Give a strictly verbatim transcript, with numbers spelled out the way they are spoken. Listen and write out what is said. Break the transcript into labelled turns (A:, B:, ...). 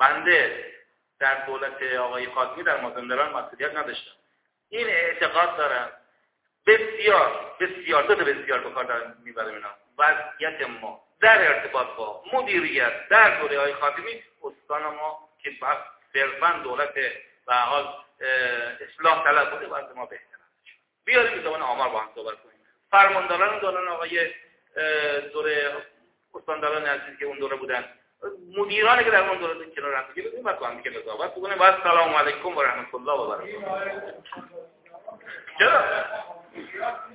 A: بنده در دولت آقای خاتمی در مازندران مسئولیت نداشتم. این اعتقاد دارم بسیار بسیار دو تا بسیار به کار دارم میبرم اینا. وضعیت ما در ارتباط با مدیریت در دوره های خاتمی، استان ما که صرفاً دولت به حال اصلاح طلب بوده، وضع ما بهتر است. بیاریم به زبان آمار با هم صحبت کنیم. فرمانداران دوران آقای دوره استانداران عزیز که اون دوره بودن، مدیرانی که در اون دوره کنار هم دیگه بودیم، بعد با هم دیگه قضاوت بکنیم. و السلام علیکم و رحمت الله و برکاته. چرا